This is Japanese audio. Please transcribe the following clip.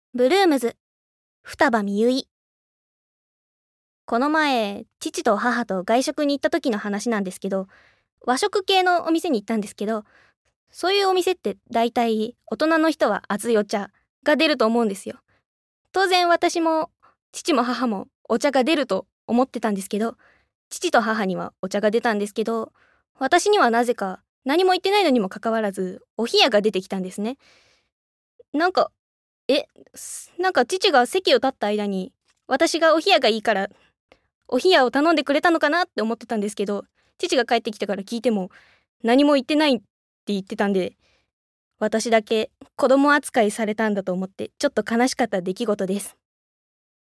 ブルームズ、双葉美結。この前、父と母と外食に行った時の話なんですけど、和食系のお店に行ったんですけど、そういうお店って大体大人の人は熱いお茶が出ると思うんですよ。当然私も父も母もお茶が出ると思ってたんですけど、父と母にはお茶が出たんですけど、私にはなぜか何も言ってないのにもかかわらずお冷やが出てきたんですね。なんかなんか父が席を立った間に私がお冷やがいいからお冷やを頼んでくれたのかなって思ってたんですけど、父が帰ってきてから聞いても何も言ってないって言ってたんで、私だけ子供扱いされたんだと思ってちょっと悲しかった出来事です。